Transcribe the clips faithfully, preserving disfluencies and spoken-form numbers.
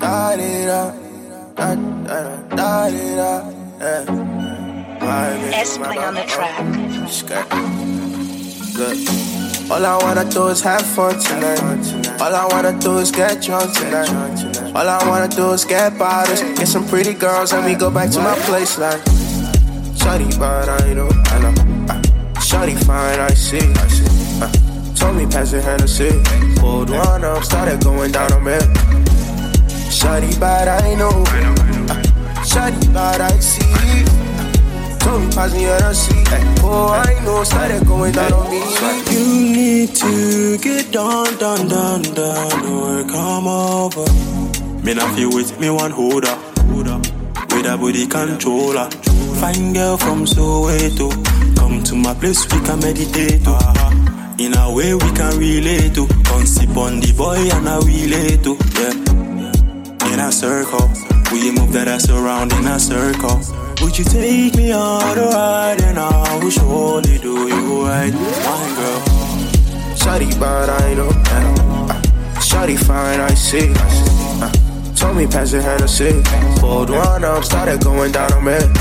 da di da, da da da di da, yeah. S-Pling on the track. Look, all I wanna do is have fun tonight. All I wanna do is get drunk tonight. All I wanna do is get bottles, get some pretty girls, and we go back to my place like. Shawty, but I know, I know. Uh, Shawty fine, I see. I see. Uh, told me pass the Hennessy. Pulled one up, started going down on me. Shawty, but I know. Uh, Shawty, but I see. Told me pass the Hennessy. Oh, I know, started going down on me. You need to get down, down, down, down, or come over. Me not feel with me one holder, holder. With a body controller. Fine girl from Soweto. Come to my place, we can meditate. Uh-huh. In a way we can relate to. Come sip on the boy and I relate to. Yeah. In a circle, we move that ass around in a circle. Would you take me on the ride and I will surely do you right, my girl. Shawty, but I know, I know. Uh, Shawty fine, I see. Uh, told me pass the Hennessy. Pulled one up, started going down on me.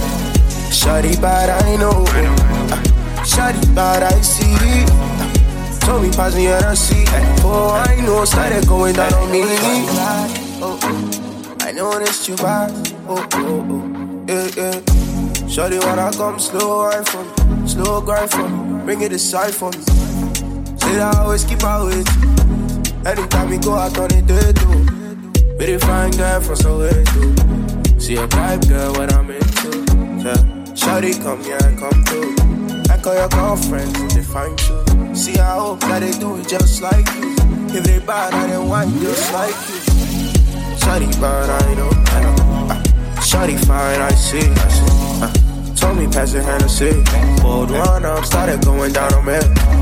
Shawty, but I know. Uh, Shawty, but I see. Uh, told me pass the Hennessy. Oh, I know, started going down on me. Oh, I know this too bad. Oh, oh, oh. Yeah, yeah. Shawty wanna come slow grind for me, slow grind for me, bring it aside for me. Say that I always keep out with you. Anytime we go out on it, they do. Pretty fine girl from Soweto. See a type girl, what I'm into. Yeah. Shawty come here and come through. I call your girlfriends if they find you. See I hope that they do it just like you. If they bad, I then want just like you. Shawty bad, I know, I know. Shawty fine, I see, I see. Uh, told me pass the Hennessy. Pulled one up, started going down on me.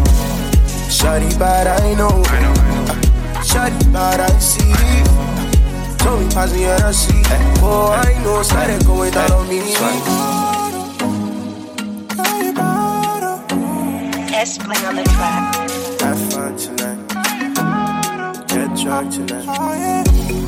Shawty bad, I know. Uh, Shawty bad, I see. Told me pass the Hennessy. Oh, I know, started going down on me. S-Pling on the track. Have fun tonight. Get drunk tonight.